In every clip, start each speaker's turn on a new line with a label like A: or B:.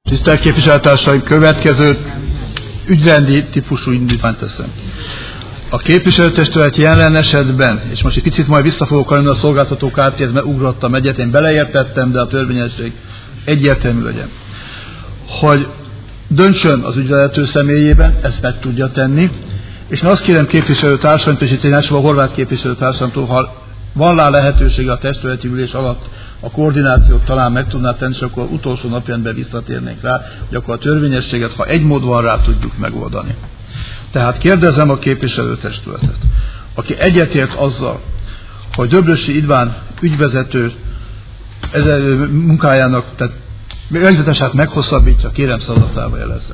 A: Tisztelt képviselőtársaim, következő ügyrendi típusú indítványt teszem. A képviselőtestület jelen esetben, és most egy picit majd vissza fogok állni a szolgáltató kártyához, mert ugrottam egyet, én beleértettem, de a törvényesség egyértelmű legyen. Hogy döntsön az ügyvezető személyében, ezt meg tudja tenni, és én azt kérem képviselőtársaimtól, és itt én elsőbb a horvát képviselőtársaimtól, ha van rá lehetősége a testületi ülés alatt, a koordinációt talán meg tudná tenni, és akkor utolsó napirendben visszatérnénk rá, hogy akkor a törvényességet, ha egy mód van rá, tudjuk megoldani. Tehát kérdezem a képviselőtestületet, aki egyetért azzal, hogy Döbrösi István ügyvezető munkájának, tehát megzetesát meghosszabbítja, kérem szavazatával jelezze.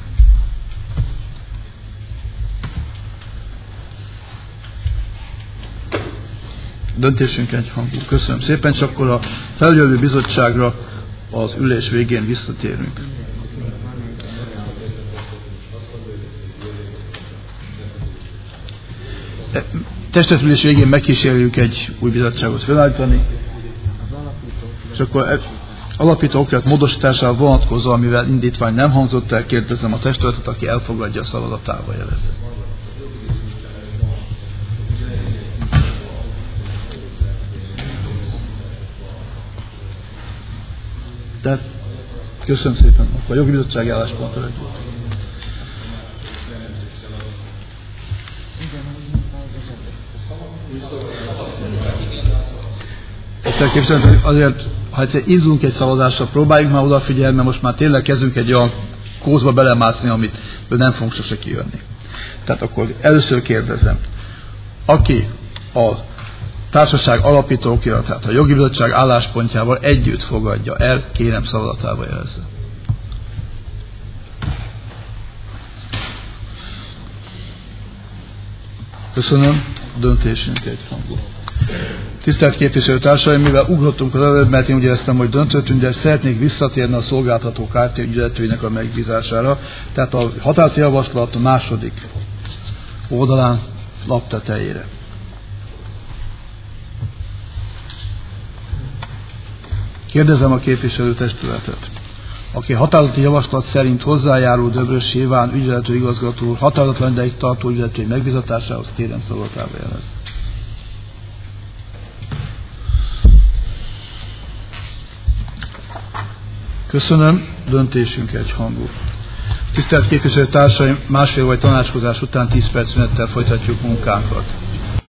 A: Döntésünk egyhangú. Köszönöm szépen, és akkor a felügyelő bizottságra az ülés végén visszatérünk. Testületülés végén megkísérjük egy új bizottságot felállítani, és akkor alapító okirat módosításával vonatkozóan, mivel indítvány nem hangzott el, kérdezem a testületet, aki elfogadja a szavazatával jelezze. Tehát köszönöm szépen, akkor a jogi bizottság álláspontra együtt. Azért, ha egyszer ízunk egy szavazásra, próbáljuk már odafigyelni, mert most már tényleg kezdünk egy olyan kózba belemászni, amit nem fogunk sose kijönni. Tehát akkor először kérdezem, aki a társaság alapító okiratát a jogi bizottság álláspontjával együtt fogadja el, kérem szavazatával jelezze. Köszönöm, döntésünk egyhangú. Tisztelt képviselőtársaim, mivel ugrottunk az előbb, mert én úgy éreztem, hogy döntöttünk, de szeretnék visszatérni a szolgáltató kártya ügyvezetőinek a megbízására. Tehát a határozati javaslat a második oldalán lap tetejére. Kérdezem a képviselőtestületet, aki határozati javaslat szerint hozzájárul Döbrösi István ügyvezető igazgató határozatlan ideig tartó ügyvezetői megbízatásához, kérem szavazatával jelezze. Köszönöm, döntésünk egyhangú. Tisztelt képviselőtársaim, másfél vagy tanácskozás után 10 perc szünettel folytatjuk munkánkat.